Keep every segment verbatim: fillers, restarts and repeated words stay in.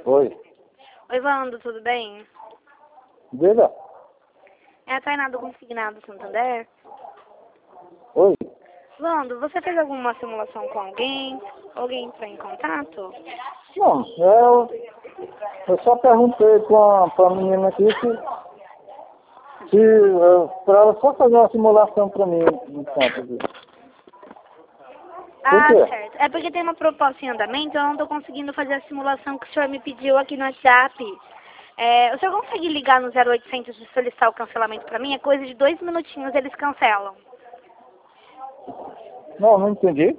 Oi. Oi, Wando, tudo bem? Diga. É a Tainá do Consignado Santander. Oi. Wando, você fez alguma simulação com alguém? Alguém entrou em contato? Não, eu, eu só perguntei pra, pra menina aqui se, se eh, pra ela só fazer uma simulação pra mim no campo aqui. Por Ah, quê? certo. É porque tem uma proposta em andamento, eu não estou conseguindo fazer a simulação que o senhor me pediu aqui no WhatsApp. É, o senhor consegue ligar no zero oitocentos e solicitar o cancelamento para mim? É coisa de dois minutinhos, eles cancelam. Não, não entendi.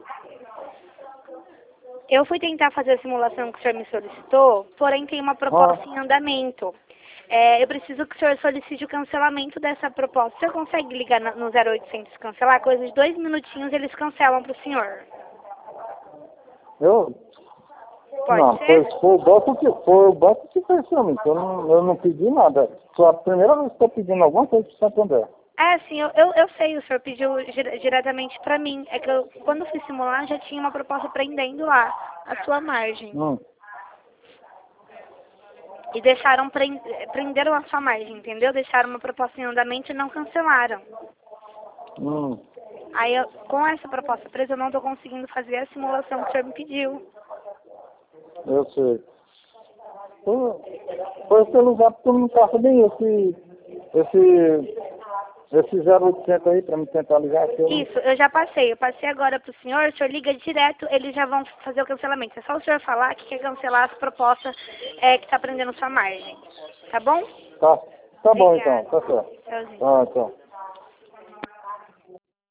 Eu fui tentar fazer a simulação que o senhor me solicitou, porém tem uma proposta Ah, em andamento. É, eu preciso que o senhor solicite o cancelamento dessa proposta. O senhor consegue ligar na- no zero oitocentos cancelar? Coisa de dois minutinhos, eles cancelam para o senhor. eu... Pode Não, foi, ser? foi o banco que foi o banco que fez pra mim. Eu não, eu não pedi nada. Só a primeira vez que estou pedindo alguma coisa pro Santander. É, sim, eu, eu, eu sei, o senhor pediu dire- diretamente para mim. É que eu, quando fui simular, já tinha uma proposta prendendo lá a sua margem. Hum, E deixaram, pren- prenderam a sua margem, entendeu? Deixaram uma proposta em andamento e não cancelaram. hum, Aí, eu, com essa proposta presa, eu não estou conseguindo fazer a simulação que o senhor me pediu. eu sei. Foi, foi pelo zap que eu não passa bem esse, esse, esse zero oitocentos aí pra me tentar ligar aqui. Eu não... Isso, eu já passei. Eu passei agora para o senhor, o senhor liga direto, eles já vão fazer o cancelamento. É só o senhor falar que quer cancelar as propostas é, que está prendendo sua margem. Tá bom? Tá, tá bom então, Obrigada. tá certo. Tchauzinho. Tá, então.